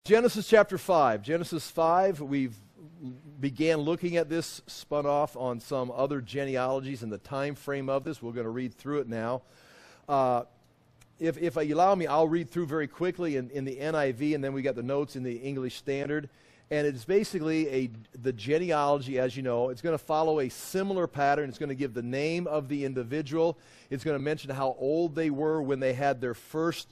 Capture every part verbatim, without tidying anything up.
Genesis chapter five. Genesis five, we've began looking at this, spun off on some other genealogies and the time frame of this. We're going to read through it now. Uh, if, if you allow me, I'll read through very quickly in, in the N I V, and then we got the notes in the English Standard. And it's basically a the genealogy, as you know. It's going to follow a similar pattern. It's going to give the name of the individual. It's going to mention how old they were when they had their first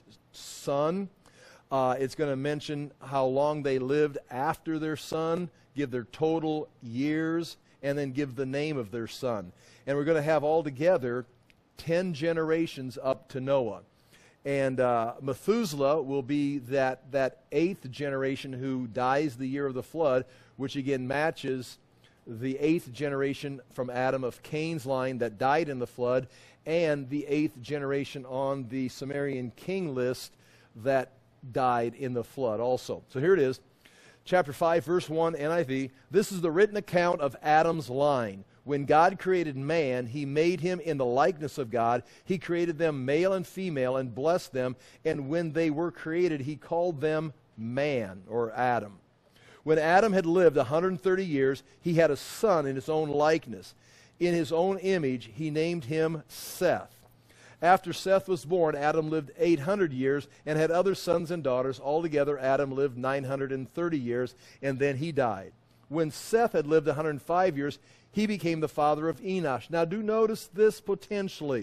son. Uh, it's going to mention how long they lived after their son, give their total years, and then give the name of their son. And we're going to have altogether ten generations up to Noah. And uh, Methuselah will be that, that eighth generation who dies the year of the flood, which again matches the eighth generation from Adam of Cain's line that died in the flood, and the eighth generation on the Sumerian king list that died in the flood also. So here it is, chapter five, verse one, N I V. This is the written account of Adam's line. When God created man, he made him in the likeness of God. He created them male and female and blessed them. And when they were created, he called them man, or Adam. When Adam had lived one hundred thirty years, he had a son in his own likeness. In his own image, he named him Seth. After Seth was born, Adam lived eight hundred years and had other sons and daughters. Altogether, Adam lived nine hundred thirty years, and then he died. When Seth had lived one hundred five years, he became the father of Enosh. Now, do notice this potentially.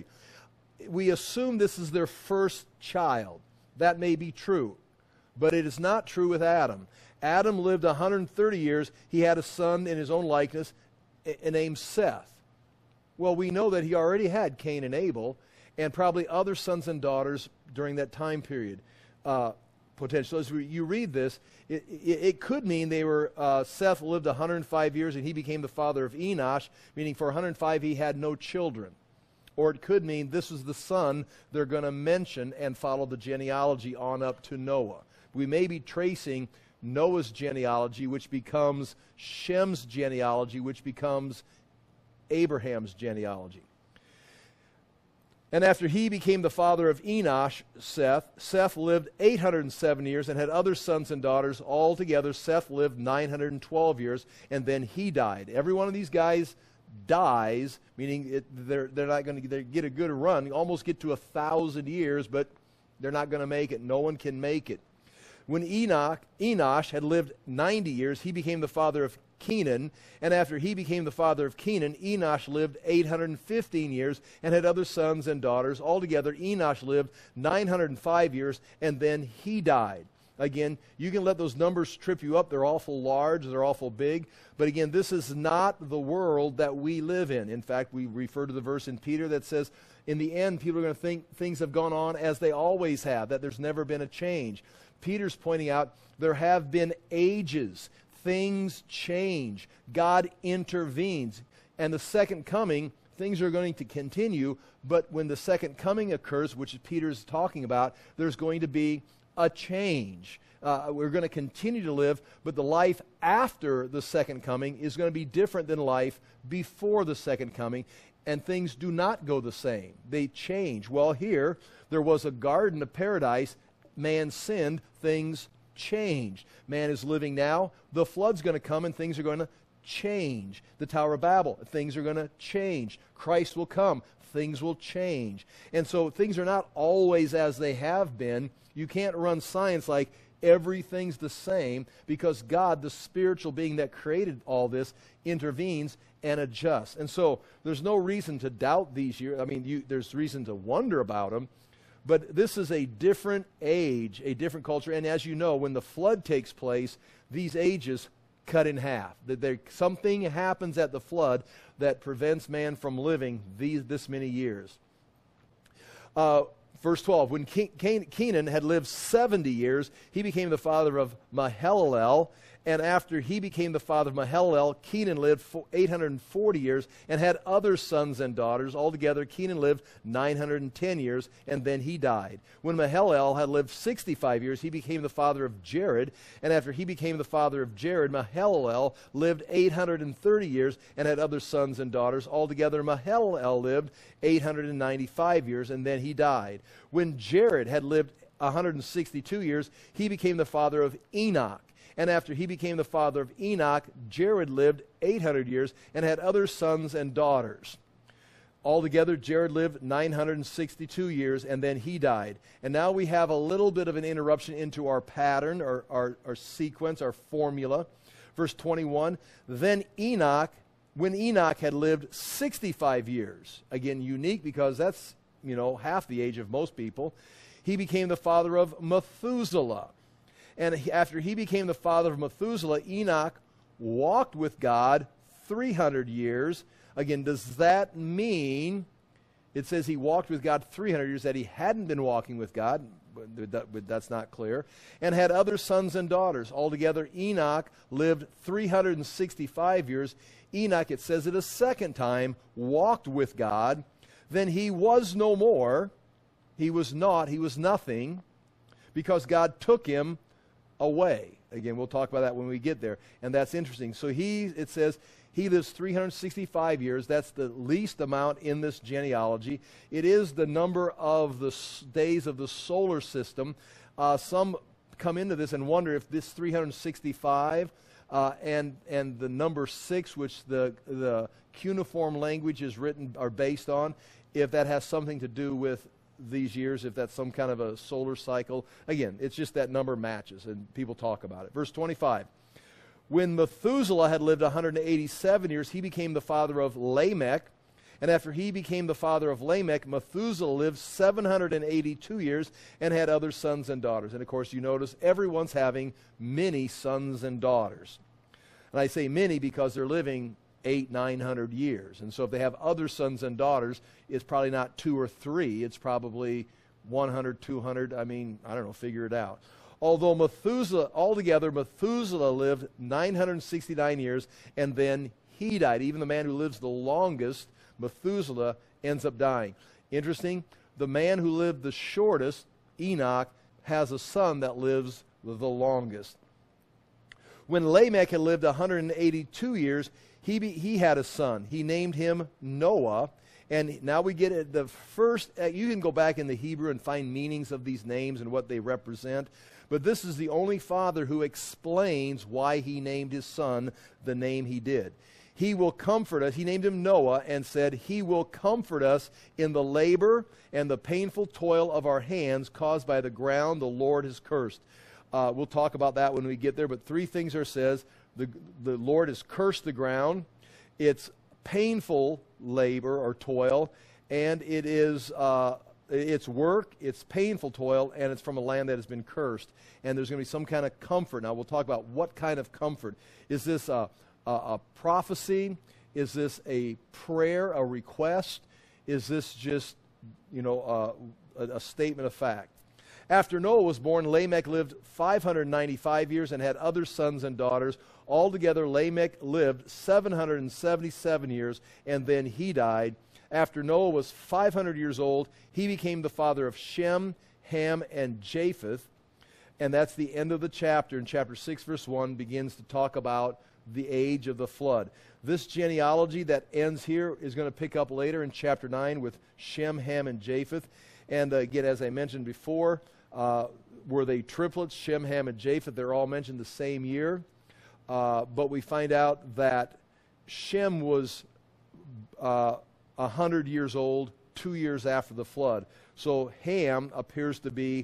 We assume this is their first child. That may be true, but it is not true with Adam. Adam lived one hundred thirty years. He had a son in his own likeness named Seth. Well, we know that he already had Cain and Abel, and probably other sons and daughters during that time period. Uh, potential. As we, you read this, it, it, it could mean they were, uh, Seth lived one hundred five years and he became the father of Enosh, meaning for one hundred five he had no children. Or it could mean this was the son they're going to mention and follow the genealogy on up to Noah. We may be tracing Noah's genealogy, which becomes Shem's genealogy, which becomes Abraham's genealogy. And after he became the father of Enosh, Seth, Seth lived eight hundred seven years and had other sons and daughters. Altogether, Seth lived nine hundred twelve years, and then he died. Every one of these guys dies, meaning it, they're, they're not going to get a good run, almost get to a thousand years, but they're not going to make it. No one can make it. When Enoch, Enosh had lived ninety years, he became the father of Kenan, and after he became the father of Kenan, Enosh lived eight hundred fifteen years and had other sons and daughters. Altogether, Enosh lived nine hundred five years, and then he died. Again, you can let those numbers trip you up. They're awful large. They're awful big. But again, this is not the world that we live in. In fact, we refer to the verse in Peter that says, in the end, people are going to think things have gone on as they always have, that there's never been a change. Peter's pointing out there have been ages. Things change. God intervenes. And the second coming, things are going to continue, but when the second coming occurs, which Peter's talking about, there's going to be a change. Uh, we're going to continue to live, but the life after the second coming is going to be different than life before the second coming, and things do not go the same. They change. Well, here, there was a garden of paradise. Man sinned, things changed. Man is living now. The flood's going to come and things are going to change. The Tower of Babel, things are going to change. Christ will come, things will change. And so things are not always as they have been. You can't run science like everything's the same, because God, the spiritual being that created all this, intervenes and adjusts. And so there's no reason to doubt these years. I mean, you, there's reason to wonder about them. But this is a different age, a different culture. And as you know, when the flood takes place, these ages cut in half. That there, something happens at the flood that prevents man from living these, this many years. Uh, verse twelve, when Kenan had lived seventy years, he became the father of Mahalalel. And after he became the father of Mahalalel, Kenan lived eight hundred forty years and had other sons and daughters. Altogether, Kenan lived nine hundred ten years, and then he died. When Mahalalel had lived sixty-five years, he became the father of Jared. And after he became the father of Jared, Mahalalel lived eight hundred thirty years and had other sons and daughters. Altogether, Mahalalel lived eight hundred ninety-five years, and then he died. When Jared had lived one hundred sixty-two years, he became the father of Enoch. And after he became the father of Enoch, Jared lived eight hundred years and had other sons and daughters. Altogether, Jared lived nine hundred sixty-two years, and then he died. And now we have a little bit of an interruption into our pattern, our, our, our sequence, our formula. Verse twenty-one, then Enoch, when Enoch had lived sixty-five years, again, unique because that's, you know, half the age of most people, he became the father of Methuselah. And he, after he became the father of Methuselah, Enoch walked with God three hundred years. Again, does that mean, it says he walked with God three hundred years, that he hadn't been walking with God? But, that, but that's not clear. And had other sons and daughters. Altogether, Enoch lived three hundred sixty-five years. Enoch, it says it a second time, walked with God. Then he was no more. He was not. He was nothing, because God took him away. Again, we'll talk about that when we get there. And that's interesting. So he, it says, he lives three hundred sixty-five years. That's the least amount in this genealogy. It is the number of the s- days of the solar system. Uh, some come into this and wonder if this three hundred sixty-five uh, and and the number six, which the the cuneiform language is written are based on, if that has something to do with these years, if that's some kind of a solar cycle. Again, it's just that number matches, and people talk about it. Verse twenty-five. When Methuselah had lived one hundred eighty-seven years, he became the father of Lamech. And after he became the father of Lamech, Methuselah lived seven hundred eighty-two years and had other sons and daughters. And of course, you notice everyone's having many sons and daughters. And I say many because they're living eight, nine hundred years. And so if they have other sons and daughters, it's probably not two or three. It's probably one hundred, two hundred. I mean, I don't know, figure it out. Although Methuselah, altogether, Methuselah lived nine hundred sixty-nine years, and then he died. Even the man who lives the longest, Methuselah, ends up dying. Interesting, the man who lived the shortest, Enoch, has a son that lives the longest. When Lamech had lived one hundred eighty-two years, he, be, he had a son. He named him Noah. And now we get it, the first, uh, you can go back in the Hebrew and find meanings of these names and what they represent. But this is the only father who explains why he named his son the name he did. He will comfort us. He named him Noah and said, he will comfort us in the labor and the painful toil of our hands caused by the ground the Lord has cursed. Uh, we'll talk about that when we get there. But three things are says. The, the Lord has cursed the ground. It's painful labor or toil. And it is... Uh, It's work, it's painful toil, and it's from a land that has been cursed. And there's going to be some kind of comfort. Now, we'll talk about what kind of comfort. Is this a, a, a prophecy? Is this a prayer, a request? Is this just, you know, uh, a, a statement of fact? After Noah was born, Lamech lived five hundred ninety-five years and had other sons and daughters. Altogether, Lamech lived seven hundred seventy-seven years, and then he died. After Noah was five hundred years old, he became the father of Shem, Ham, and Japheth. And that's the end of the chapter. And chapter six, verse one, begins to talk about the age of the flood. This genealogy that ends here is going to pick up later in chapter nine with Shem, Ham, and Japheth. And uh, again, as I mentioned before, uh, were they triplets, Shem, Ham, and Japheth? They're all mentioned the same year. Uh, but we find out that Shem was... Uh, A hundred years old, two years after the flood. So Ham appears to be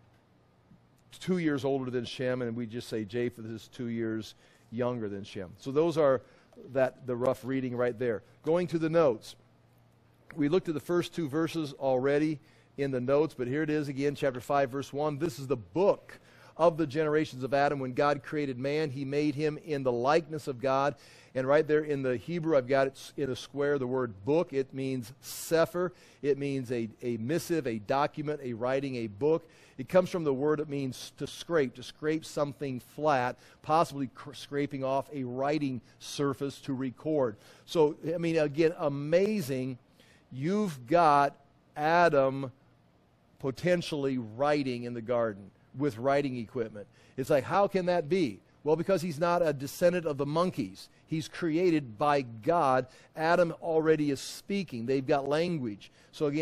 two years older than Shem, and we just say Japheth is two years younger than Shem. So those are that the rough reading right there. Going to the notes. We looked at the first two verses already in the notes, but here it is again, chapter five, verse one. This is the book of the generations of Adam. When God created man, he made him in the likeness of God. And right there in the Hebrew, I've got it in a square, the word book. It means sefer. It means a, a missive, a document, a writing, a book. It comes from the word that means to scrape, to scrape something flat, possibly cr- scraping off a writing surface to record. So, I mean, again, amazing. You've got Adam potentially writing in the garden with writing equipment. It's like, how can that be? Well, because he's not a descendant of the monkeys. He's created by God. Adam already is speaking. They've got language. So again,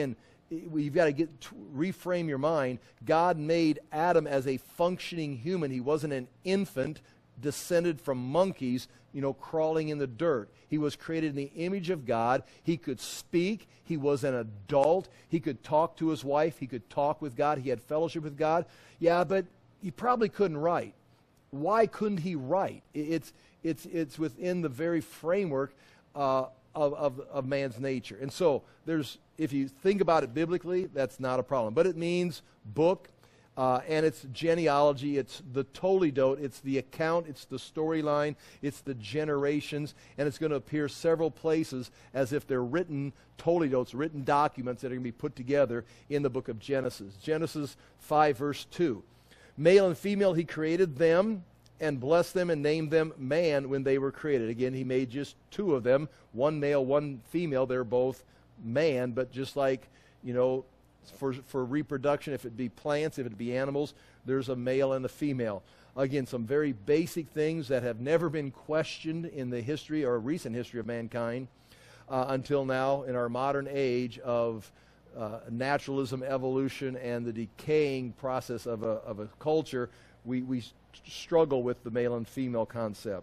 you've got to get to reframe your mind. God made Adam as a functioning human. He wasn't an infant descended from monkeys, you know, crawling in the dirt. He was created in the image of God. He could speak. He was an adult. He could talk to his wife. He could talk with God. He had fellowship with God. Yeah, but he probably couldn't write. Why couldn't he write? It's, it's, it's within the very framework uh, of, of, of man's nature. And so there's, if you think about it biblically, that's not a problem. But it means book, uh, and it's genealogy, it's the Toledot, it's the account, it's the storyline, it's the generations, and it's going to appear several places as if they're written Toledots, written documents that are going to be put together in the book of Genesis. Genesis five, verse two. Male and female, he created them and blessed them and named them man when they were created. Again, he made just two of them, one male, one female. They're both man, but just like, you know, for, for reproduction, if it be plants, if it be animals, there's a male and a female. Again, some very basic things that have never been questioned in the history or recent history of mankind uh, until now in our modern age of uh, naturalism, evolution, and the decaying process of a, of a culture. We, we struggle with the male and female concept.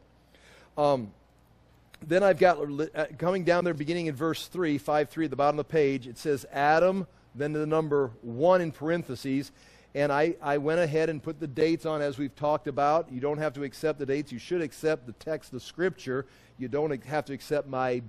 Um, then I've got, uh, coming down there, beginning in verse three, five three at the bottom of the page, it says Adam, then the number one in parentheses, and I, I went ahead and put the dates on as we've talked about. You don't have to accept the dates. You should accept the text of Scripture. You don't have to accept my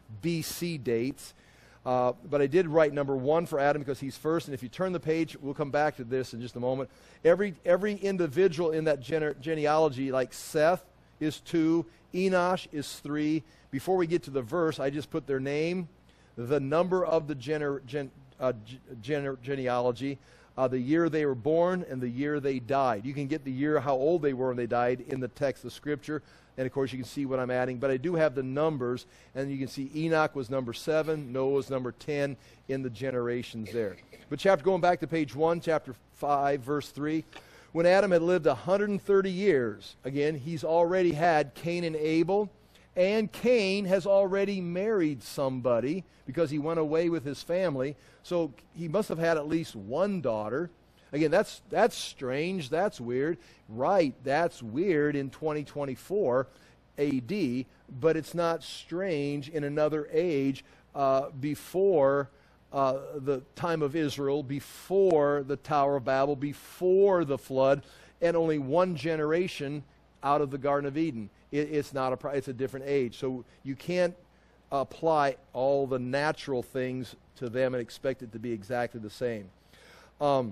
B C dates. Uh, but I did write number one for Adam because he's first, and if you turn the page, we'll come back to this in just a moment. Every, every individual in that gene- genealogy, like Seth is two, Enosh is three. Before we get to the verse, I just put their name, the number of the gener- gen- uh, gener- genealogy, uh, the year they were born, and the year they died. You can get the year, how old they were when they died in the text of Scripture. And, of course, you can see what I'm adding. But I do have the numbers, and you can see Enoch was number seven, Noah was number ten in the generations there. But chapter, going back to page one, chapter five, verse three, when Adam had lived one hundred thirty years, again, he's already had Cain and Abel, and Cain has already married somebody because he went away with his family. So he must have had at least one daughter. Again, that's that's strange. That's weird. Right, that's weird in twenty twenty-four A D, but it's not strange in another age uh, before uh, the time of Israel, before the Tower of Babel, before the flood, and only one generation out of the Garden of Eden. It, it's not a. It's a different age. So you can't apply all the natural things to them and expect it to be exactly the same. Um,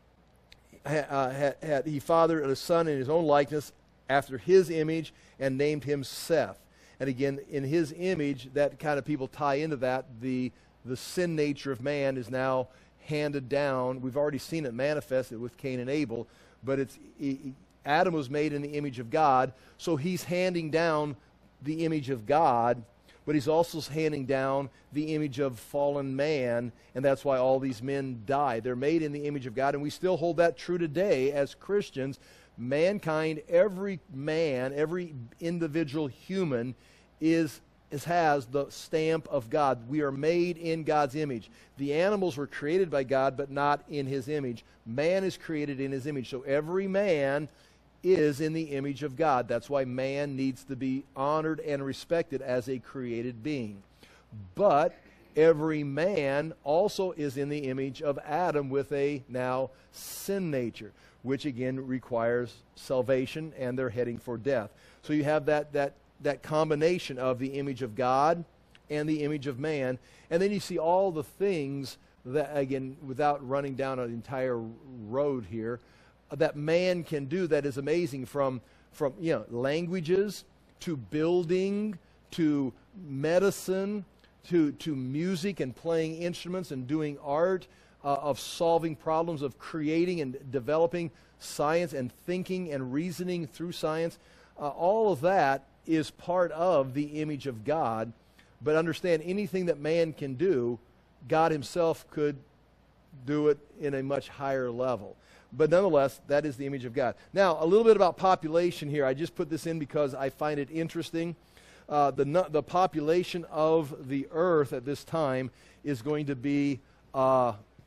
Uh, had, had, he fathered a son in his own likeness after his image and named him Seth. And again, in his image, that kind of people tie into that. The, the sin nature of man is now handed down. We've already seen it manifested with Cain and Abel, but it's he, Adam was made in the image of God, so he's handing down the image of God, but he's also handing down the image of fallen man, and that's why all these men die. They're made in the image of God, and we still hold that true today as Christians. Mankind, every man, every individual human is, is has the stamp of God. We are made in God's image. The animals were created by God, but not in his image. Man is created in his image, so every man is in the image of God. That's why man needs to be honored and respected as a created being. But every man also is in the image of Adam with a now sin nature, which again requires salvation, and they're heading for death. So you have that that that combination of the image of God and the image of man, and then you see all the things that, again, without running down an entire road here, that man can do that is amazing, from, from you know, languages to building to medicine to, to music and playing instruments and doing art, uh, of solving problems, of creating and developing science and thinking and reasoning through science. Uh, all of that is part of the image of God. But understand, anything that man can do, God himself could do it in a much higher level. But nonetheless, that is the image of God. Now, a little bit about population here. I just put this in because I find it interesting. Uh, the, the population of the earth at this time is going to be uh,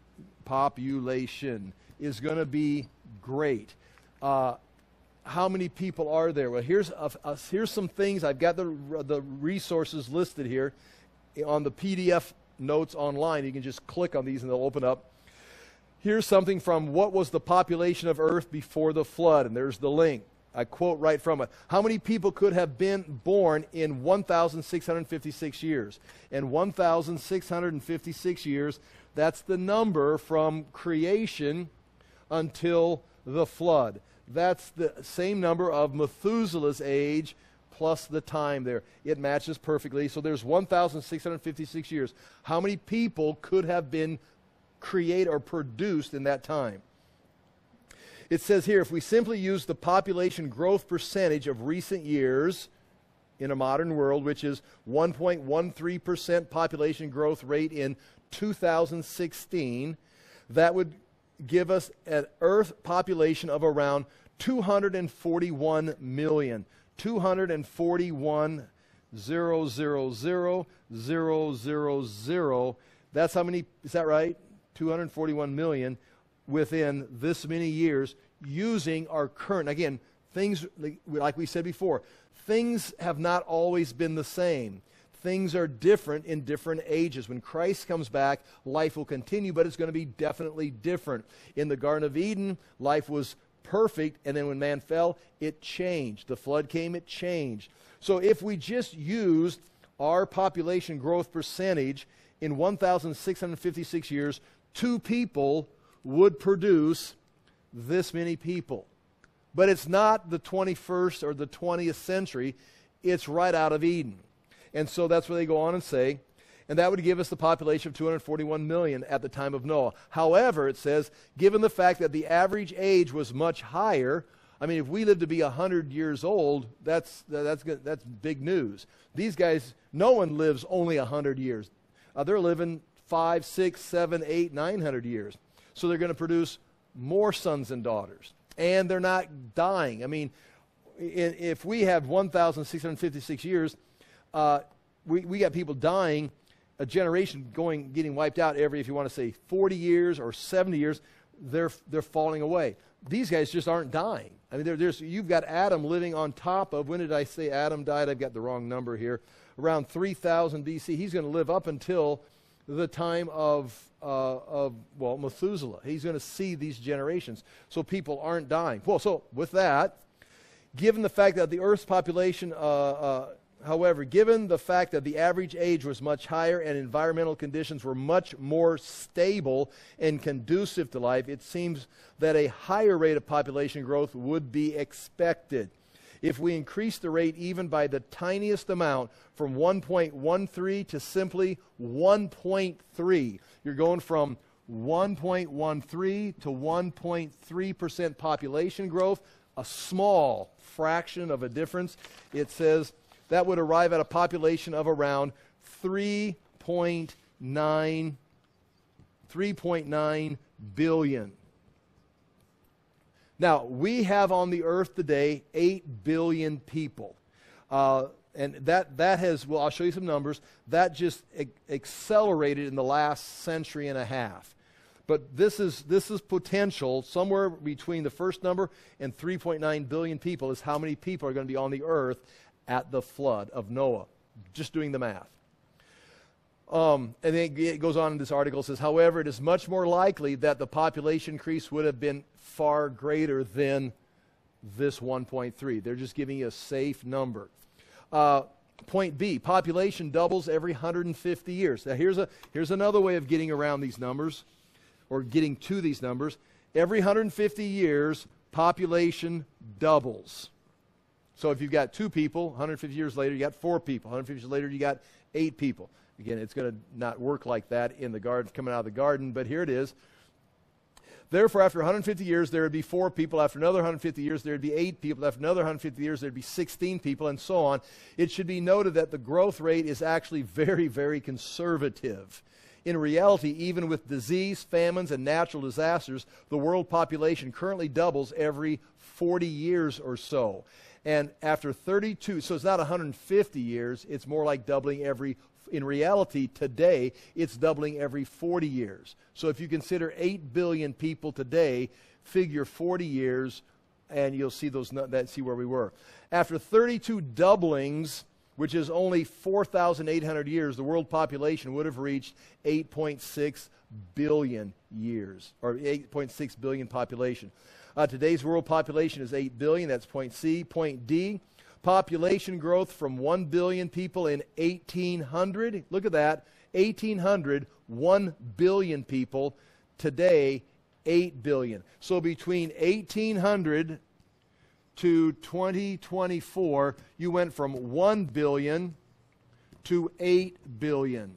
population is going to be great. Uh, how many people are there? Well, here's a, a, here's some things. I've got the the resources listed here on the P D F notes online. You can just click on these and they'll open up. Here's something from What Was the Population of Earth Before the Flood? And there's the link. I quote right from it. How many people could have been born in one thousand six hundred fifty-six years? And one thousand six hundred fifty-six years, that's the number from creation until the flood. That's the same number of Methuselah's age plus the time there. It matches perfectly. So there's one thousand six hundred fifty-six years. How many people could have been created or produced in that time? It says here, if we simply use the population growth percentage of recent years in a modern world, which is one point one three percent population growth rate in two thousand sixteen, that would give us an Earth population of around two hundred forty-one million. two hundred forty-one zero zero zero zero zero zero. That's how many, is that right? two hundred forty-one million within this many years using our current, again, things like, like we said before, things have not always been the same. Things are different in different ages. When Christ comes back, life will continue, but it's going to be definitely different. In the Garden of Eden, life was perfect, and then when man fell, it changed. The flood came, it changed. So if we just used our population growth percentage in one thousand six hundred fifty-six years, two people would produce this many people. But it's not the twenty-first or the twentieth century. It's right out of Eden. And so that's where they go on and say, and that would give us the population of two hundred forty-one million at the time of Noah. However, it says, given the fact that the average age was much higher, I mean, if we live to be one hundred years old, that's, that's, that's big news. These guys, no one lives only one hundred years. Uh, they're living five, six, seven, eight, nine hundred years. So they're going to produce more sons and daughters. And they're not dying. I mean, in, if we have one thousand six hundred fifty-six years, uh, we, we got people dying, a generation going, getting wiped out every, if you want to say forty years or seventy years, they're, they're falling away. These guys just aren't dying. I mean, there's, you've got Adam living on top of, when did I say Adam died? I've got the wrong number here. Around three thousand B C. He's going to live up until the time of, uh, of well, Methuselah. He's going to see these generations. So people aren't dying. Well, so with that, given the fact that the Earth's population, uh, uh, however, given the fact that the average age was much higher and environmental conditions were much more stable and conducive to life, it seems that a higher rate of population growth would be expected. If we increase the rate even by the tiniest amount from one point one three to simply one point three, you're going from one point one three to one point three percent population growth, a small fraction of a difference. It says that would arrive at a population of around three point nine billion. Now, we have on the earth today eight billion people. Uh, and that, that has, well, I'll show you some numbers, that just ac- accelerated in the last century and a half. But this is, this is potential, somewhere between the first number and three point nine billion people is how many people are going to be on the earth at the flood of Noah. Just doing the math. Um, and then it goes on in this article, says, however, it is much more likely that the population increase would have been far greater than this one point three. They're just giving you a safe number. Uh, point B, population doubles every one hundred fifty years. Now here's, a, here's another way of getting around these numbers, or getting to these numbers. Every one hundred fifty years, population doubles. So if you've got two people, one hundred fifty years later, you got four people. one hundred fifty years later, you got eight people. Again, it's going to not work like that in the garden, coming out of the garden, but here it is. Therefore, after one hundred fifty years, there would be four people. After another one hundred fifty years, there would be eight people. After another one hundred fifty years, there would be sixteen people, and so on. It should be noted that the growth rate is actually very, very conservative. In reality, even with disease, famines, and natural disasters, the world population currently doubles every forty years or so. And after thirty-two, so it's not one hundred fifty years, it's more like doubling every, in reality today, it's doubling every forty years. So if you consider eight billion people today, figure forty years, and you'll see those, that, see where we were. After thirty-two doublings, which is only four thousand eight hundred years, the world population would have reached eight point six billion years, or eight point six billion population. Uh, today's world population is eight billion, that's point C. Point D, population growth from one billion people in eighteen hundred. Look at that, eighteen hundred, one billion people. Today, eight billion. So between eighteen hundred to twenty twenty-four, you went from one billion to eight billion.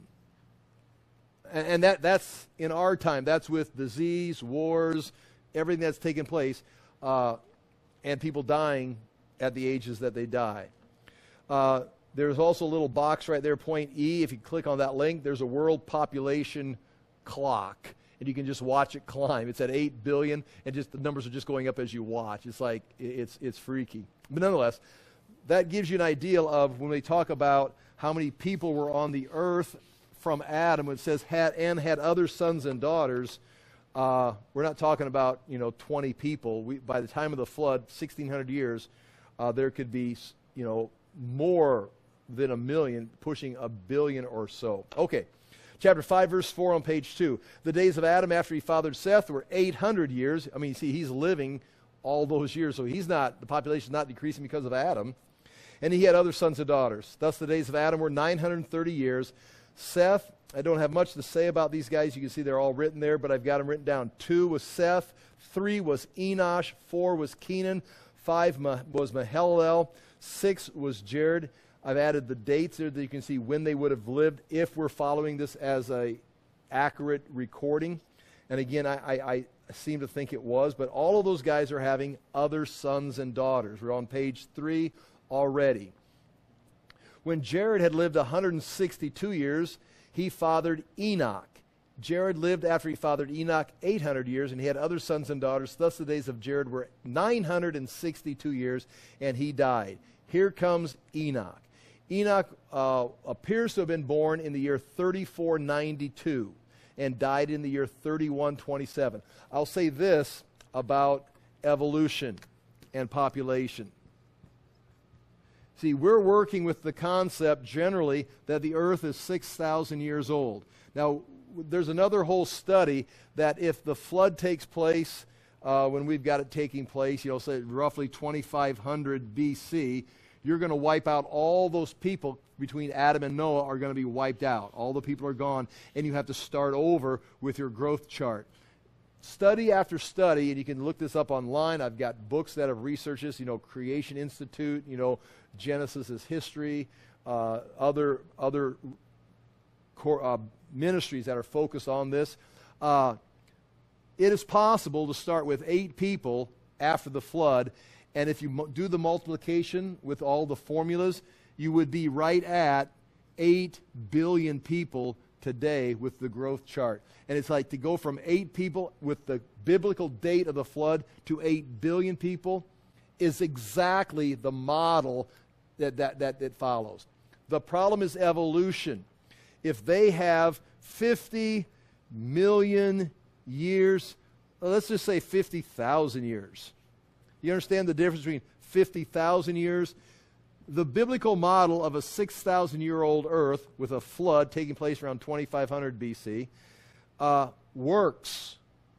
And, and that, that's in our time. That's with disease, wars, everything that's taken place, uh, and people dying at the ages that they die. Uh, there's also a little box right there, point E. If you click on that link, there's a world population clock, and you can just watch it climb. It's at eight billion, and just the numbers are just going up as you watch. It's like, it's, it's freaky. But nonetheless, that gives you an idea of when we talk about how many people were on the earth from Adam, when it says had and had other sons and daughters. Uh, we're not talking about, you know, twenty people. We, by the time of the flood, sixteen hundred years, uh, there could be, you know, more than a million, pushing a billion or so. Okay, chapter five, verse four on page two. The days of Adam after he fathered Seth were eight hundred years. I mean, see, he's living all those years, so he's not, the population is not decreasing because of Adam. And he had other sons and daughters. Thus the days of Adam were nine hundred thirty years. Seth, I don't have much to say about these guys. You can see they're all written there, but I've got them written down. Two was Seth, three was Enosh, four was Kenan, five Ma- was Mahalalel, six was Jared. I've added the dates there that you can see when they would have lived if we're following this as a accurate recording. And again, I, I, I seem to think it was, but all of those guys are having other sons and daughters. We're on page three already. When Jared had lived one hundred sixty-two years, he fathered Enoch. Jared lived after he fathered Enoch eight hundred years, and he had other sons and daughters. Thus the days of Jared were nine hundred sixty-two years, and he died. Here comes Enoch. Enoch uh, appears to have been born in the year thirty-four ninety-two and died in the year thirty-one twenty-seven. I'll say this about evolution and population. See, we're working with the concept generally that the earth is six thousand years old. Now, there's another whole study that if the flood takes place uh, when we've got it taking place, you know, say roughly twenty-five hundred B C, you're going to wipe out all those people between Adam and Noah are going to be wiped out. All the people are gone, and you have to start over with your growth chart. Study after study, and you can look this up online. I've got books that have researched this, you know, Creation Institute, you know, Genesis is history, uh, other other core, uh, ministries that are focused on this. Uh, it is possible to start with eight people after the flood, and if you mo- do the multiplication with all the formulas, you would be right at eight billion people today with the growth chart. And it's like to go from eight people with the biblical date of the flood to eight billion people is exactly the model that, that, that, that follows. The problem is evolution. If they have fifty million years, well, let's just say fifty thousand years. You understand the difference between fifty thousand years? The biblical model of a six thousand year old earth with a flood taking place around twenty-five hundred B C uh, works.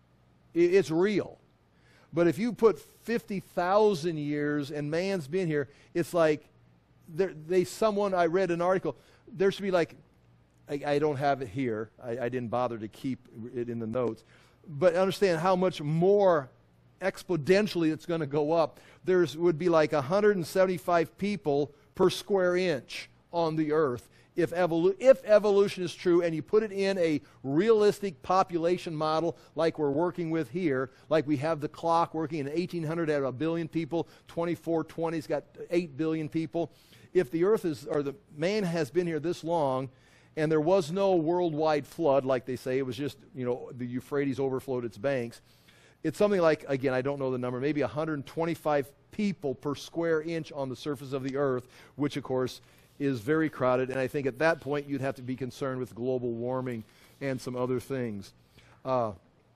I- it's real. But if you put fifty thousand years and man's been here, it's like they someone, I read an article, there should be like, I, I don't have it here. I, I didn't bother to keep it in the notes. But understand how much more exponentially it's going to go up. There would be like one hundred seventy-five people per square inch on the earth if, evolu- if evolution is true and you put it in a realistic population model like we're working with here, like we have the clock working in eighteen hundred at a billion people, twenty-four twenty's got eight billion people. If the earth is, or the man has been here this long, and there was no worldwide flood like they say, it was just, you know, the Euphrates overflowed its banks, it's something like, again, I don't know the number, maybe one hundred twenty-five people per square inch on the surface of the earth, which, of course, is very crowded. And I think at that point you'd have to be concerned with global warming and some other things. Uh,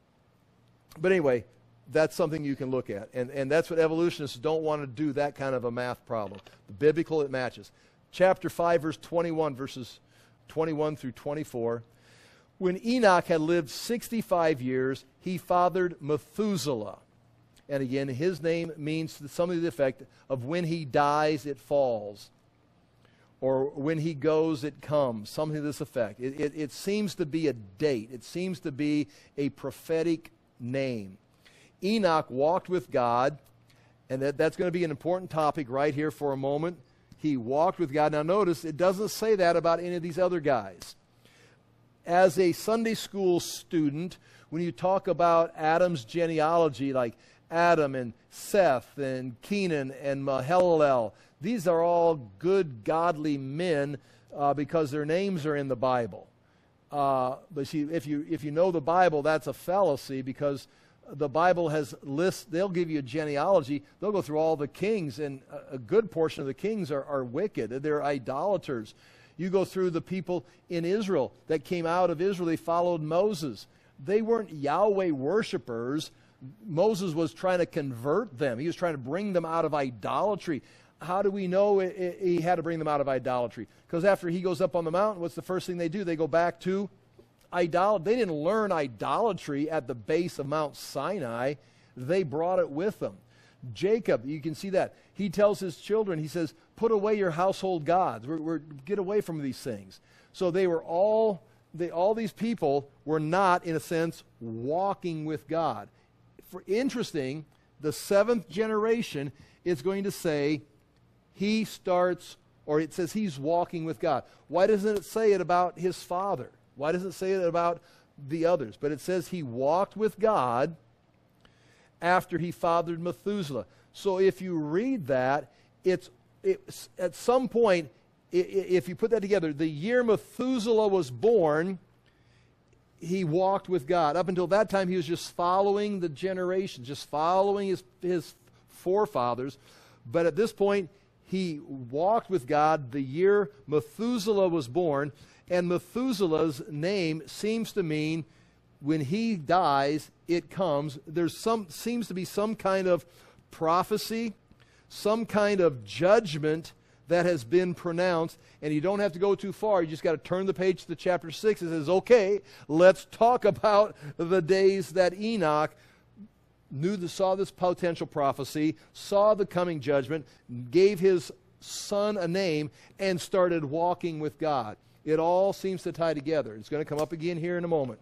but anyway, that's something you can look at. And, and that's what evolutionists don't want to do, that kind of a math problem. The biblical, it matches. Chapter five, verse twenty-one, verses twenty-one through twenty-four. When Enoch had lived sixty-five years, he fathered Methuselah. And again, his name means something to the effect of when he dies, it falls. Or when he goes, it comes. Something to this effect. It, it, it seems to be a date. It seems to be a prophetic name. Enoch walked with God, and that, that's going to be an important topic right here for a moment. He walked with God. Now notice, it doesn't say that about any of these other guys. As a Sunday school student, when you talk about Adam's genealogy, like Adam and Seth and Kenan and Mahalalel, these are all good, godly men uh, because their names are in the Bible. Uh, but see, if you if you know the Bible, that's a fallacy, because the Bible has lists. They'll give you a genealogy. They'll go through all the kings, and a, a good portion of the kings are, are wicked. They're idolaters. You go through the people in Israel that came out of Israel. They followed Moses. They weren't Yahweh worshipers. Moses was trying to convert them. He was trying to bring them out of idolatry. How do we know it, it, he had to bring them out of idolatry? Because after he goes up on the mountain, what's the first thing they do? They go back to idolatry. They didn't learn idolatry at the base of Mount Sinai. They brought it with them. Jacob, you can see that. He tells his children, he says, put away your household gods. We're, we're, get away from these things. So they were all, they, all these people were not, in a sense, walking with God. For interesting, the seventh generation is going to say he starts, or it says he's walking with God. Why doesn't it say it about his father? Why doesn't it say it about the others? But it says he walked with God after he fathered Methuselah. So if you read that, it's, it's at some point, if you put that together, the year Methuselah was born, he walked with God. Up until that time, he was just following the generations, just following his, his forefathers. But at this point, he walked with God the year Methuselah was born. And Methuselah's name seems to mean when he dies, it comes. There's some, seems to be some kind of prophecy, some kind of judgment that has been pronounced. And you don't have to go too far. You just got to turn the page to chapter six. It says, okay, let's talk about the days that Enoch knew, the, saw this potential prophecy, saw the coming judgment, gave his son a name, and started walking with God. It all seems to tie together. It's going to come up again here in a moment.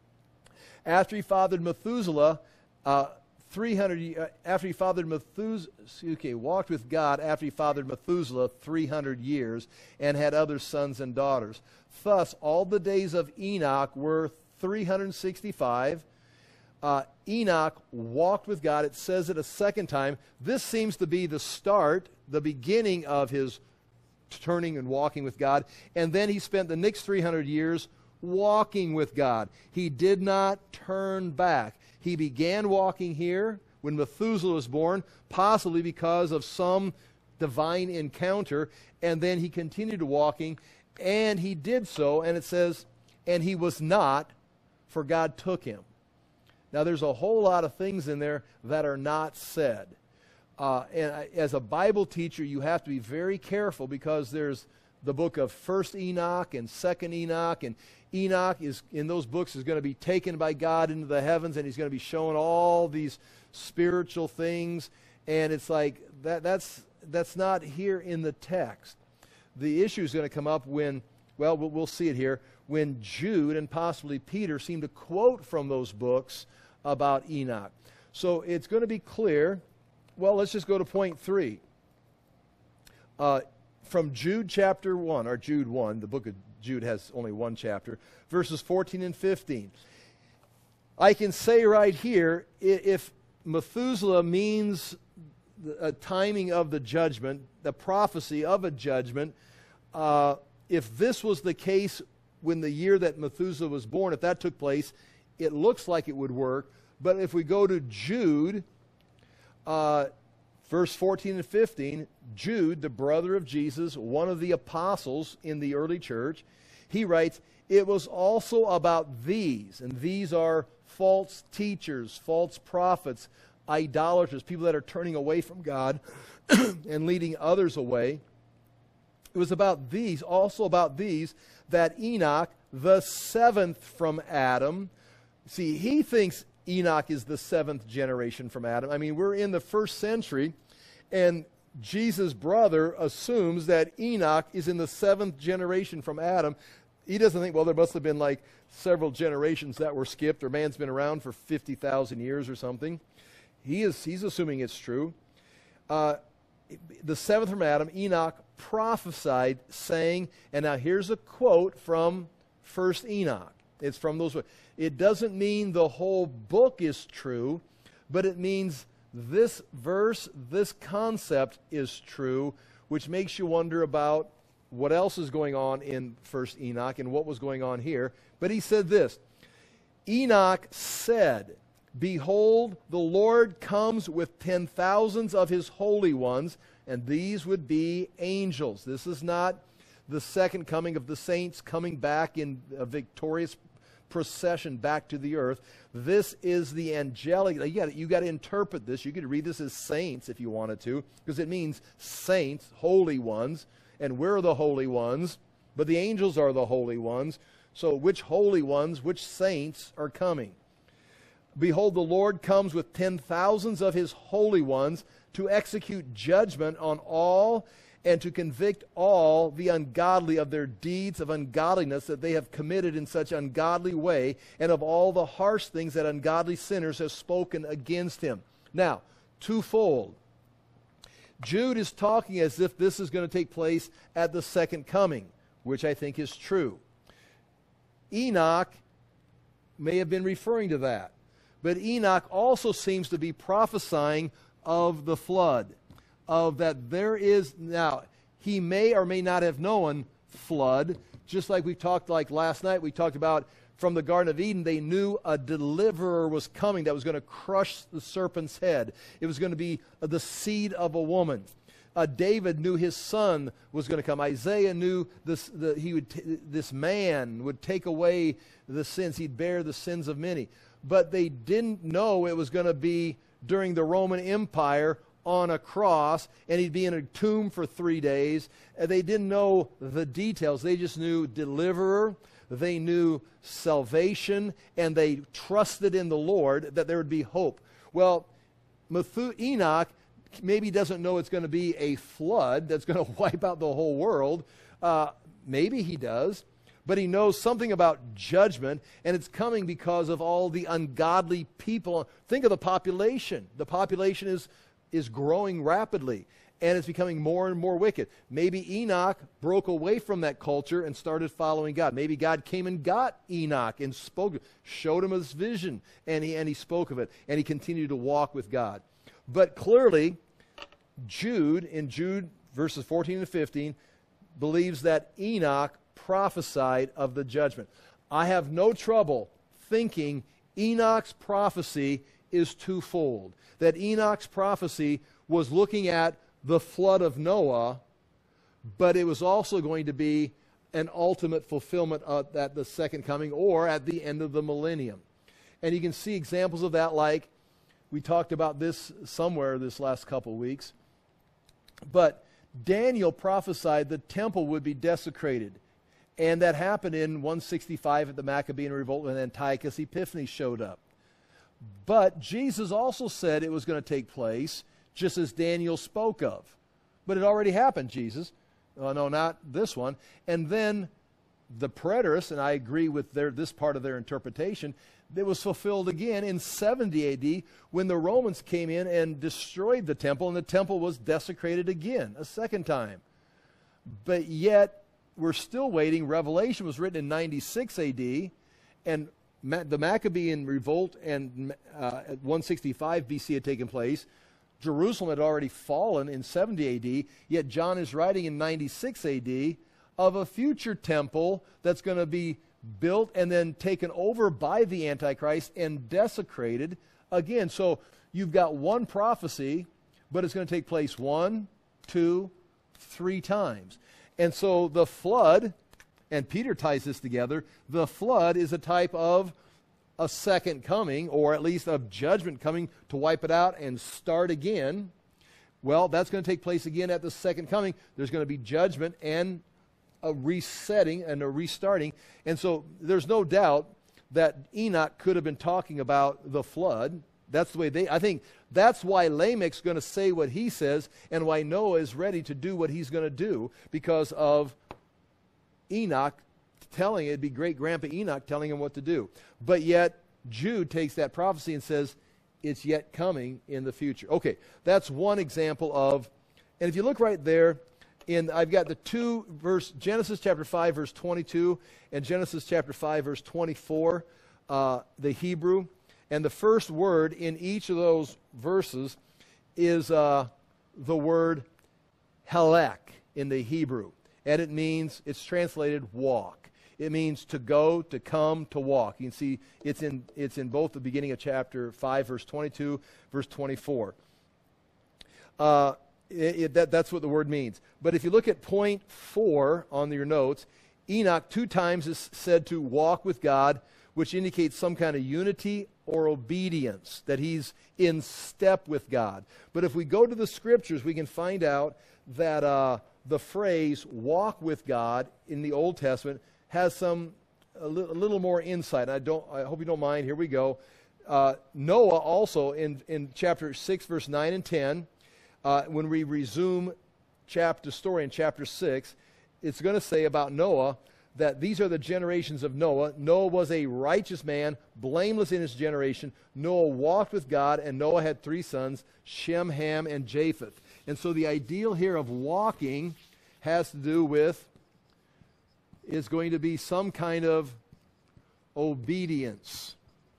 After he fathered Methuselah, uh, three hundred, uh, after he fathered Methuselah, okay, walked with God after he fathered Methuselah three hundred years, and had other sons and daughters. Thus, all the days of Enoch were three hundred sixty-five. Uh, Enoch walked with God. It says it a second time. This seems to be the start, the beginning of his turning and walking with God. And then he spent the next three hundred years walking with God. He did not turn back. He began walking here when Methuselah was born, possibly because of some divine encounter, and then he continued walking, and he did so, and it says, and he was not, for God took him. Now, there's a whole lot of things in there that are not said. Uh, and I, as a Bible teacher, you have to be very careful, because there's the book of First Enoch and Second Enoch, and Enoch is in those books is going to be taken by God into the heavens, and he's going to be shown all these spiritual things, and it's like that that's that's not here in the text. The issue is going to come up when, well, well, we'll see it here, when Jude and possibly Peter seem to quote from those books about Enoch. So it's going to be clear. Well, let's just go to point three. Uh, from Jude chapter one, or Jude one, the book of Jude has only one chapter, verses fourteen and fifteen. I can say right here, if Methuselah means a timing of the judgment, the prophecy of a judgment, uh, if this was the case when the year that Methuselah was born, if that took place, it looks like it would work. But if we go to Jude, uh, verse fourteen and fifteen, Jude, the brother of Jesus, one of the apostles in the early church, he writes, it was also about these, and these are false teachers, false prophets, idolaters, people that are turning away from God and leading others away. It was about these, also about these, that Enoch, the seventh from Adam, see, he thinks Enoch is the seventh generation from Adam. I mean, we're in the first century, and Jesus' brother assumes that Enoch is in the seventh generation from Adam. He doesn't think, well, there must have been like several generations that were skipped, or man's been around for fifty thousand years or something. He is, he's assuming it's true. Uh, the seventh from Adam, Enoch prophesied, saying, and now here's a quote from First Enoch. It's from those. It doesn't mean the whole book is true, but it means this verse, this concept is true, which makes you wonder about what else is going on in First Enoch and what was going on here. But he said this, Enoch said, behold, the Lord comes with ten thousands of his holy ones, and these would be angels. This is not the second coming of the saints coming back in a victorious procession back to the earth. This is the angelic. You got you got to interpret this. You could read this as saints if you wanted to, because it means saints, holy ones, and we're the holy ones, but the angels are the holy ones. So which holy ones, which saints are coming? Behold, the Lord comes with ten thousands of his holy ones to execute judgment on all and to convict all the ungodly of their deeds of ungodliness that they have committed in such ungodly way, and of all the harsh things that ungodly sinners have spoken against him. Now, twofold. Jude is talking as if this is going to take place at the second coming, which I think is true. Enoch may have been referring to that. But Enoch also seems to be prophesying of the flood, of that there is, now, he may or may not have known flood, just like we talked like last night, we talked about from the Garden of Eden, they knew a deliverer was coming that was going to crush the serpent's head. It was going to be the seed of a woman. Uh, David knew his son was going to come. Isaiah knew this, the, he would t- this man would take away the sins. He'd bear the sins of many. But they didn't know it was going to be during the Roman Empire on a cross, and he'd be in a tomb for three days. And they didn't know the details. They just knew deliverer. They knew salvation, and they trusted in the Lord that there would be hope. Well, Methu- Enoch maybe doesn't know it's going to be a flood that's going to wipe out the whole world. Uh, maybe he does. But he knows something about judgment, and it's coming because of all the ungodly people. Think of the population. The population is, is growing rapidly, and it's becoming more and more wicked. Maybe Enoch broke away from that culture and started following God. Maybe God came and got Enoch and spoke, showed him his vision, and he, and he spoke of it, and he continued to walk with God. But clearly, Jude, in Jude verses fourteen and fifteen, believes that Enoch prophesied of the judgment. I have no trouble thinking Enoch's prophecy is twofold. That Enoch's prophecy was looking at the flood of Noah, but it was also going to be an ultimate fulfillment of, at the second coming or at the end of the millennium. And you can see examples of that, like we talked about this somewhere this last couple of weeks. But Daniel prophesied the temple would be desecrated. And that happened in one sixty-five at the Maccabean revolt when Antiochus Epiphanes showed up. But Jesus also said it was going to take place just as Daniel spoke of. But it already happened, Jesus. Oh, no, not this one. And then the preterists, and I agree with their, this part of their interpretation, it was fulfilled again in seventy A D when the Romans came in and destroyed the temple, and the temple was desecrated again, a second time. But yet, we're still waiting. Revelation was written in ninety-six A D, and Ma- the Maccabean revolt and uh, at one sixty-five B C had taken place. Jerusalem had already fallen in seventy A D, yet John is writing in ninety-six A D of a future temple that's going to be built and then taken over by the Antichrist and desecrated again. So you've got one prophecy, but it's going to take place one, two, three times. And so the flood, and Peter ties this together, the flood is a type of a second coming, or at least a judgment coming to wipe it out and start again. Well, that's going to take place again at the second coming. There's going to be judgment and a resetting and a restarting. And so there's no doubt that Enoch could have been talking about the flood. That's the way they, I think that's why Lamech's going to say what he says and why Noah is ready to do what he's going to do, because of Enoch telling, it'd be great-grandpa Enoch telling him what to do. But yet Jude takes that prophecy and says it's yet coming in the future. Okay, that's one example of, and if you look right there, in I've got the two verse, Genesis chapter five verse twenty-two and Genesis chapter five verse twenty-four, uh, the Hebrew. And the first word in each of those verses is uh, the word helek in the Hebrew. And it means, it's translated walk. It means to go, to come, to walk. You can see it's in, it's in both the beginning of chapter five, verse twenty-two, verse twenty-four. Uh, it, it, that, that's what the word means. But if you look at point four on your notes, Enoch two times is said to walk with God, which indicates some kind of unity or obedience, that he's in step with God. But if we go to the scriptures, we can find out that uh, the phrase walk with God in the Old Testament has some a, li- a little more insight. I don't. I hope you don't mind. Here we go. Uh, Noah also in, in chapter six, verse nine and ten, uh, when we resume chapter story in chapter six, it's going to say about Noah that these are the generations of Noah. Noah was a righteous man, blameless in his generation. Noah walked with God, and Noah had three sons, Shem, Ham, and Japheth. And so the ideal here of walking has to do with, is going to be some kind of obedience.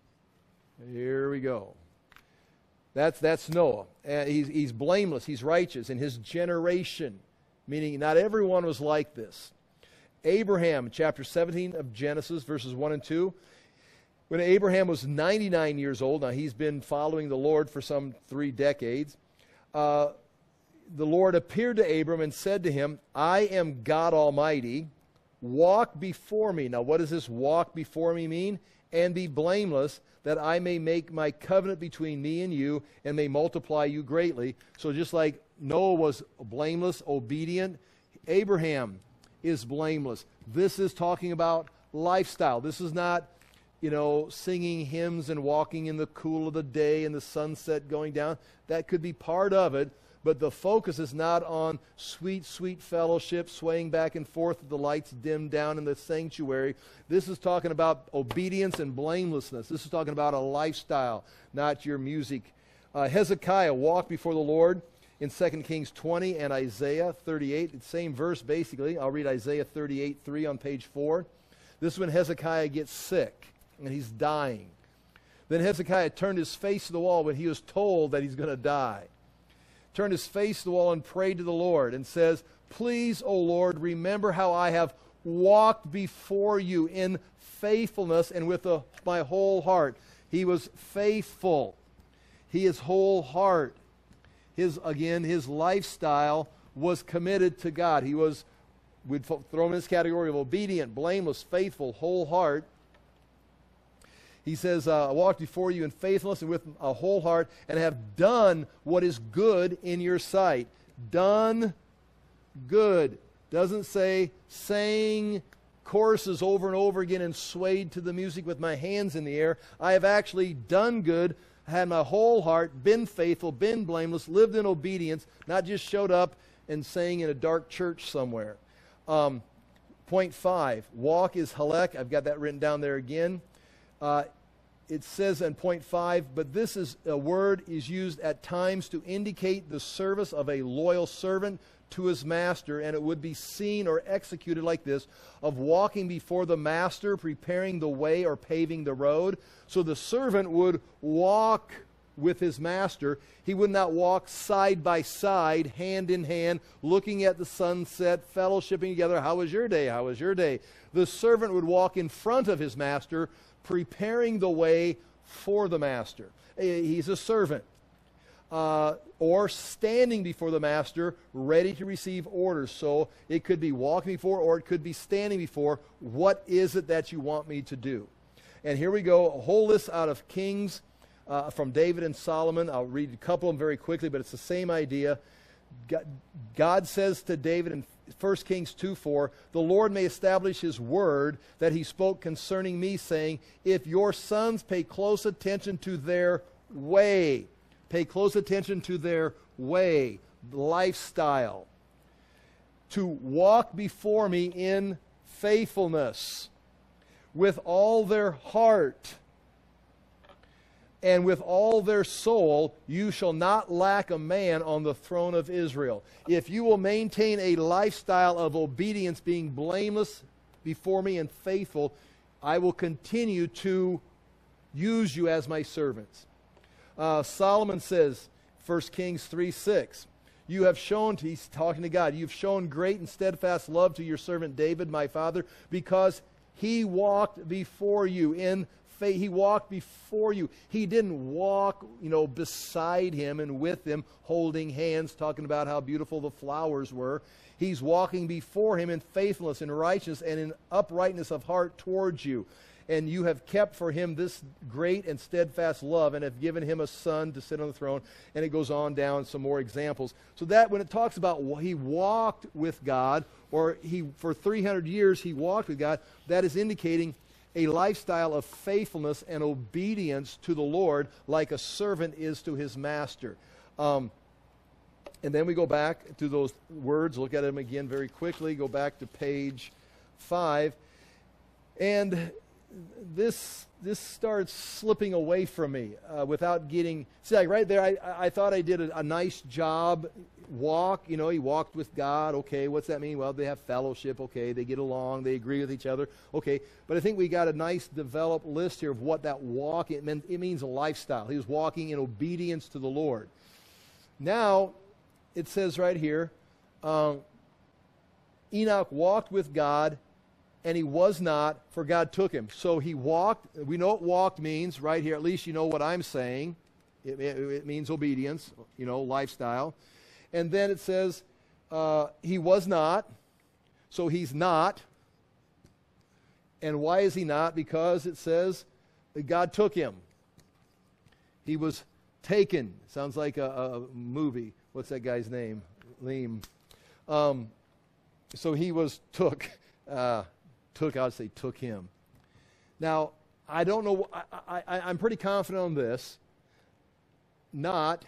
Here we go. That's, that's Noah. Uh, he's, he's blameless, he's righteous in his generation, meaning not everyone was like this. Abraham, chapter seventeen of Genesis, verses one and two. When Abraham was ninety-nine years old, now he's been following the Lord for some three decades, uh, the Lord appeared to Abram and said to him, I am God Almighty, walk before me. Now what does this walk before me mean? And be blameless, that I may make my covenant between me and you, and may multiply you greatly. So just like Noah was blameless, obedient, Abraham is blameless. This is talking about lifestyle. This is not, you know, singing hymns and walking in the cool of the day and the sunset going down. That could be part of it, but the focus is not on sweet, sweet fellowship, swaying back and forth with the lights dimmed down in the sanctuary. This is talking about obedience and blamelessness. This is talking about a lifestyle, not your music. Uh, Hezekiah walked before the Lord in Second Kings twenty and Isaiah thirty-eight. It's the same verse basically. I'll read Isaiah thirty-eight three on page four. This is when Hezekiah gets sick and he's dying. Then Hezekiah turned his face to the wall when he was told that he's going to die. Turned his face to the wall and prayed to the Lord and says, please, O Lord, remember how I have walked before you in faithfulness and with a, my whole heart. He was faithful. He is whole heart. His, again, his lifestyle was committed to God. He was, we'd throw him in this category of obedient, blameless, faithful, whole heart. He says, uh, I walked before you in faithfulness and with a whole heart, and have done what is good in your sight. Done good. Doesn't say sang choruses over and over again and swayed to the music with my hands in the air. I have actually done good, had my whole heart, been faithful, been blameless, lived in obedience, not just showed up and sang in a dark church somewhere. Um, point five, walk is halek. I've got that written down there again. Uh, it says in point five, but this is a word is used at times to indicate the service of a loyal servant to his master, and it would be seen or executed like this, of walking before the master, preparing the way or paving the road. So the servant would walk with his master. He would not walk side by side, hand in hand, looking at the sunset, fellowshipping together. How was your day? How was your day? The servant would walk in front of his master, preparing the way for the master. He's a servant. Uh, or standing before the master, ready to receive orders. So it could be walking before, or it could be standing before. What is it that you want me to do? And here we go, a whole list out of Kings uh, from David and Solomon. I'll read a couple of them very quickly, but it's the same idea. God, God says to David in First Kings two four, the Lord may establish his word that he spoke concerning me, saying, if your sons pay close attention to their way, pay close attention to their way, lifestyle, to walk before me in faithfulness with all their heart and with all their soul, you shall not lack a man on the throne of Israel. If you will maintain a lifestyle of obedience, being blameless before me and faithful, I will continue to use you as my servants. Uh, Solomon says, First Kings three six, you have shown, he's talking to God, you've shown great and steadfast love to your servant David, my father, because he walked before you in faith. He walked before you. He didn't walk, you know, beside him and with him, holding hands, talking about how beautiful the flowers were. He's walking before him in faithfulness, in righteousness, and in uprightness of heart towards you. And you have kept for him this great and steadfast love, and have given him a son to sit on the throne. And it goes on down, some more examples. So that when it talks about he walked with God, or he for three hundred years he walked with God, that is indicating a lifestyle of faithfulness and obedience to the Lord, like a servant is to his master. Um, and then we go back to those words, look at them again very quickly, go back to page five. And this this starts slipping away from me uh, without getting, see, like right there, I, I thought I did a, a nice job. Walk, you know, he walked with God. Okay, what's that mean? Well, they have fellowship. Okay, they get along. They agree with each other. Okay, but I think we got a nice developed list here of what that walk, it, meant, it means a lifestyle. He was walking in obedience to the Lord. Now, it says right here, um, Enoch walked with God, and he was not, for God took him. So he walked. We know what walked means right here. At least you know what I'm saying. It, it, it means obedience, you know, lifestyle. And then it says uh, he was not. So he's not. And why is he not? Because it says that God took him. He was taken. Sounds like a, a movie. What's that guy's name? Liam. Um, so he was took. Uh, took, I would say took him. Now, I don't know, I, I, I'm pretty confident on this. Not,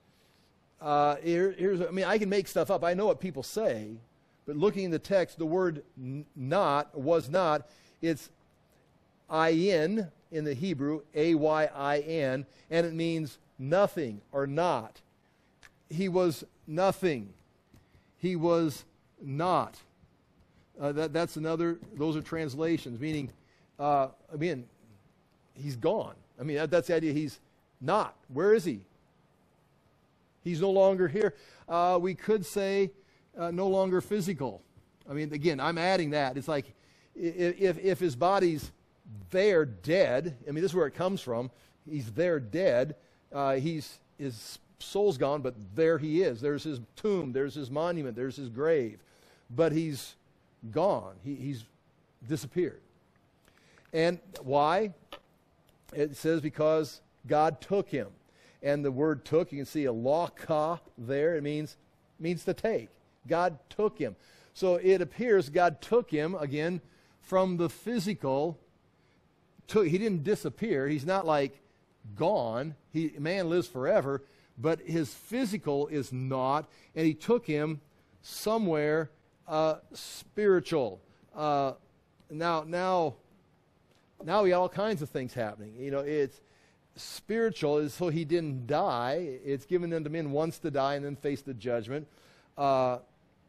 uh, here, here's, I mean, I can make stuff up. I know what people say, but looking in the text, the word n- not, was not, it's ayin in the Hebrew, A Y I N, and it means nothing or not. He was nothing. He was not. Uh, that, that's another, those are translations, meaning, uh, I mean, he's gone. I mean, that, that's the idea. He's not. Where is he? He's no longer here. Uh, we could say uh, no longer physical. I mean, again, I'm adding that. It's like if, if his body's there dead, I mean, this is where it comes from. He's there dead. Uh, he's, his soul's gone, but there he is. There's his tomb. There's his monument. There's his grave. But he's gone. He, he's disappeared. And why? It says because God took him. And the word took, you can see a laka there. It means, means to take. God took him. So it appears God took him, again, from the physical. Took, he didn't disappear. He's not like gone. He, man lives forever. But his physical is not. And he took him somewhere uh, spiritual. Uh, now, now, now we have all kinds of things happening. You know, it's spiritual is so he didn't die. It's given unto men once to die and then face the judgment. Uh,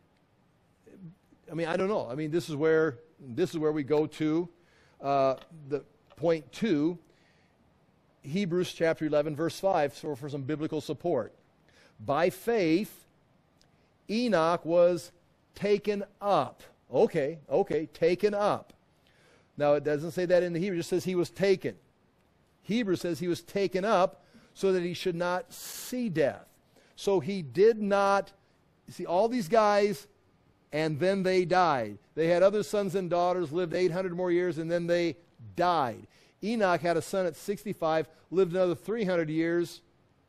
I mean, I don't know. I mean, this is where this is where we go to uh, the point two. Hebrews chapter eleven, verse five, so for some biblical support. By faith, Enoch was taken up. Okay, okay, taken up. Now, it doesn't say that in the Hebrew. It just says he was taken. Hebrew says he was taken up so that he should not see death. So he did not, see, all these guys, and then they died. They had other sons and daughters, lived eight hundred more years, and then they died. Enoch had a son at sixty-five, lived another three hundred years,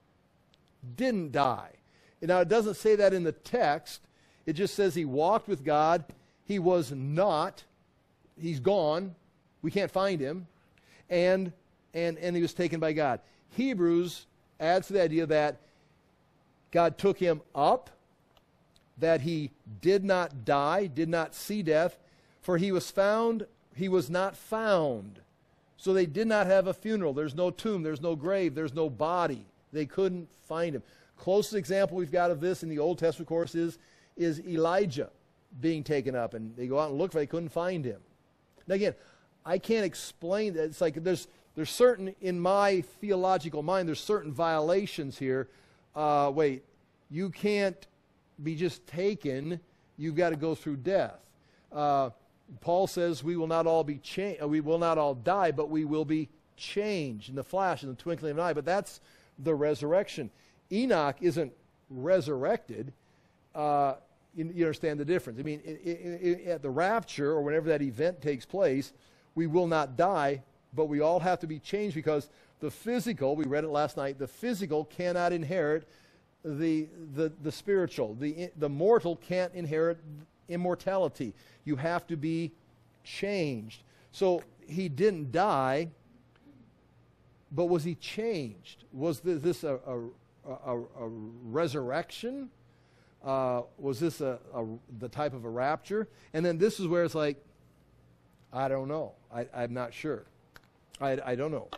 didn't die. Now, it doesn't say that in the text. It just says he walked with God. He was not. He's gone. We can't find him. And, and, and he was taken by God. Hebrews adds to the idea that God took him up, that he did not die, did not see death, for he was found, he was not found. So they did not have a funeral. There's no tomb. There's no grave. There's no body. They couldn't find him. Closest example we've got of this in the Old Testament, of course, is, is Elijah being taken up. And they go out and look for it. They couldn't find him. Now, again, I can't explain that. It's like there's, there's certain, in my theological mind, there's certain violations here. Uh, wait, you can't be just taken. You've got to go through death. Uh, Paul says we will not all be cha- we will not all die, but we will be changed in the flash, in the twinkling of an eye. But that's the resurrection. Enoch isn't resurrected. Uh, you, you understand the difference. I mean, it, it, it, at the rapture, or whenever that event takes place, we will not die, but we all have to be changed, because the physical, we read it last night, the physical cannot inherit the, the, the spiritual. The, the mortal can't inherit immortality. You have to be changed. So he didn't die, but was he changed? Was this, this a, a, a, a resurrection? Uh, was this a, a, the type of a rapture? And then this is where it's like, I don't know. I, I'm not sure. I, I don't know.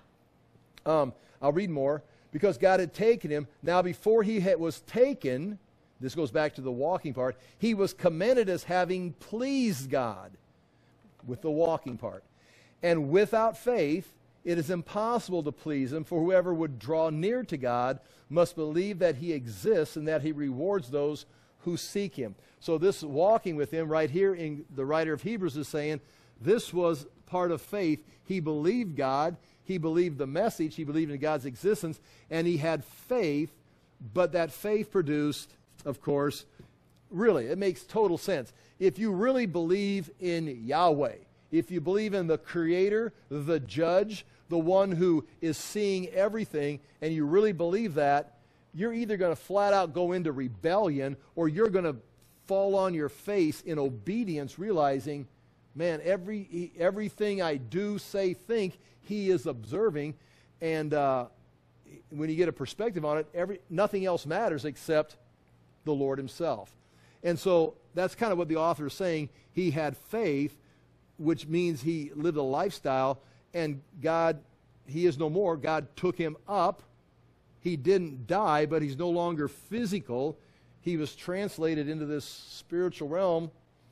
Um, I'll read more. Because God had taken him. Now, before he had, was taken, this goes back to the walking part, he was commended as having pleased God with the walking part. And without faith, it is impossible to please him, for whoever would draw near to God must believe that he exists and that he rewards those who seek him. So this walking with him right here, in the writer of Hebrews is saying, this was part of faith. He believed God. He believed the message. He believed in God's existence. And he had faith, but that faith produced, of course, really, it makes total sense. If you really believe in Yahweh, if you believe in the Creator, the Judge, the one who is seeing everything, and you really believe that, you're either going to flat out go into rebellion, or you're going to fall on your face in obedience, realizing, man, every everything I do, say, think, he is observing. And uh, when you get a perspective on it, every nothing else matters except the Lord himself. And so that's kind of what the author is saying. He had faith, which means he lived a lifestyle, and God, he is no more. God took him up. He didn't die, but he's no longer physical. He was translated into this spiritual realm.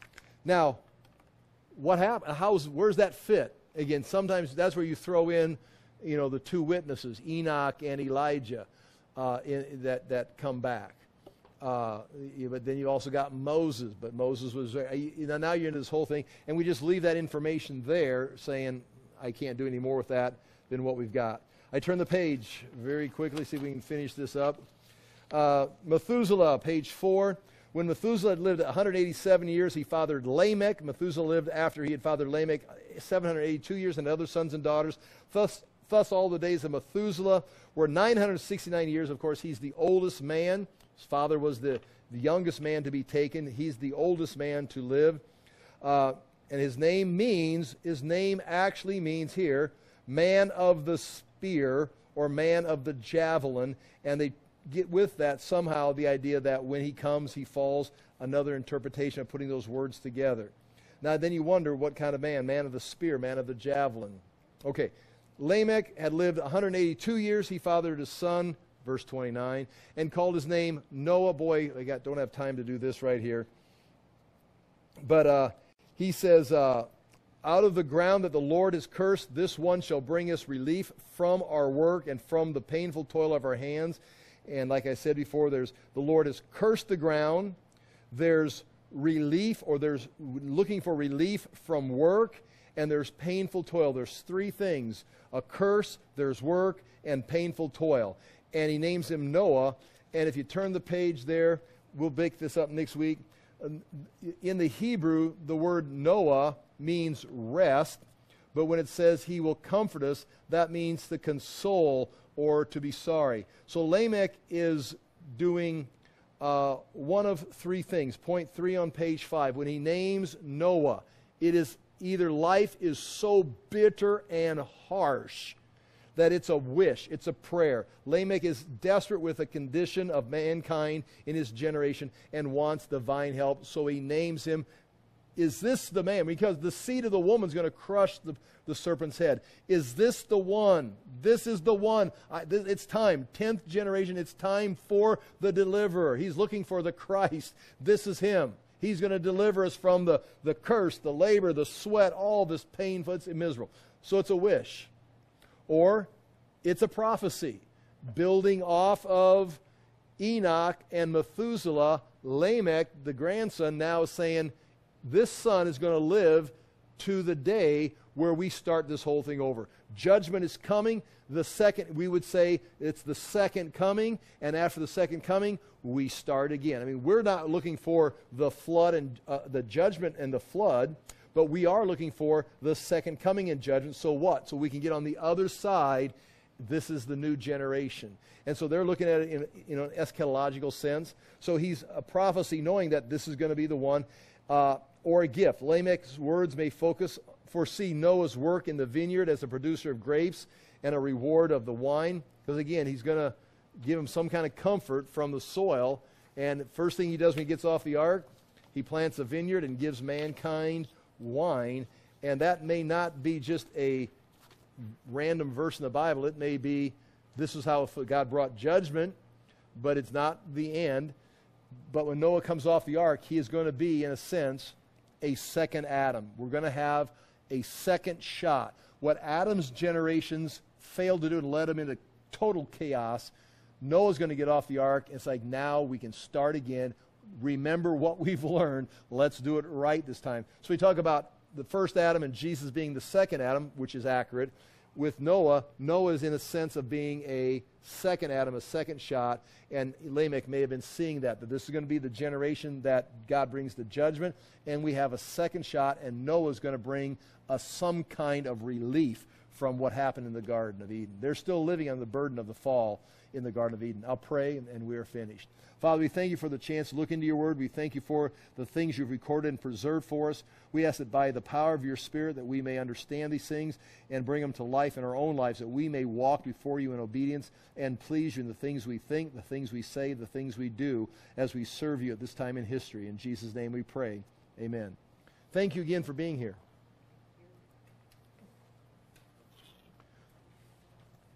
Now, what happened? How's, where's that fit? Again, sometimes that's where you throw in, you know, the two witnesses, Enoch and Elijah, uh, in, that, that come back. Uh, but then you also got Moses, but Moses was, you know, now you're into this whole thing, and we just leave that information there saying, I can't do any more with that than what we've got. I turn the page very quickly, see if we can finish this up. Uh, Methuselah, page four. When Methuselah had lived one hundred eighty-seven years, he fathered Lamech. Methuselah lived after he had fathered Lamech seven hundred eighty-two years and other sons and daughters. Thus, thus all the days of Methuselah were nine hundred sixty-nine years. Of course, he's the oldest man. His father was the, the youngest man to be taken. He's the oldest man to live. Uh, and his name means, his name actually means here, man of the spear or man of the javelin. And they get with that somehow the idea that when he comes, he falls, another interpretation of putting those words together. Now then you wonder what kind of man, man of the spear, man of the javelin. Okay, Lamech had lived one hundred eighty-two years. He fathered his son, verse twenty-nine, and called his name Noah. Boy, I got, don't have time to do this right here. But uh, he says, uh, out of the ground that the Lord has cursed, this one shall bring us relief from our work and from the painful toil of our hands. And like I said before, there's the Lord has cursed the ground. There's relief, or there's looking for relief from work, and there's painful toil. There's three things: a curse, there's work, and painful toil. And he names him Noah. And if you turn the page there, we'll pick this up next week. In the Hebrew, the word Noah means rest, but when it says he will comfort us, that means to console or to be sorry. So Lamech is doing uh, one of three things. Point three on page five. When he names Noah, it is either life is so bitter and harsh that it's a wish, it's a prayer. Lamech is desperate with the condition of mankind in his generation and wants divine help, so he names him. Is this the man? Because the seed of the woman is going to crush the, the serpent's head. Is this the one? This is the one. I, th- it's time. Tenth generation, it's time for the deliverer. He's looking for the Christ. This is him. He's going to deliver us from the, the curse, the labor, the sweat, all this pain. It's miserable. So it's a wish. Or it's a prophecy. Building off of Enoch and Methuselah, Lamech, the grandson, now is saying, this son is going to live to the day where we start this whole thing over. Judgment is coming. The second, we would say it's the second coming, and after the second coming, we start again. I mean, we're not looking for the flood and uh, the judgment and the flood, but we are looking for the second coming and judgment. So what? So we can get on the other side. This is the new generation. And so they're looking at it in, in an eschatological sense. So he's a prophecy knowing that this is going to be the one. Uh, or a gift. Lamech's words may focus, foresee Noah's work in the vineyard as a producer of grapes and a reward of the wine. Because again, he's going to give him some kind of comfort from the soil. And first thing he does when he gets off the ark, he plants a vineyard and gives mankind wine. And that may not be just a random verse in the Bible. It may be, this is how God brought judgment, but it's not the end. But when Noah comes off the ark, he is going to be, in a sense, a second Adam. We're going to have a second shot. What Adam's generations failed to do and led him into total chaos, Noah's going to get off the ark. It's like, now we can start again. Remember what we've learned. Let's do it right this time. So we talk about the first Adam and Jesus being the second Adam, which is accurate. With Noah, Noah is in a sense of being a second Adam, a second shot, and Lamech may have been seeing that, that this is going to be the generation that God brings the judgment, and we have a second shot, and Noah is going to bring us some kind of relief from what happened in the Garden of Eden. They're still living on the burden of the fall in the Garden of Eden. I'll pray, and, and we are finished. Father, we thank you for the chance to look into your word. We thank you for the things you've recorded and preserved for us. We ask that by the power of your Spirit that we may understand these things and bring them to life in our own lives, that we may walk before you in obedience and please you in the things we think, the things we say, the things we do as we serve you at this time in history. In Jesus' name we pray. Amen. Thank you again for being here.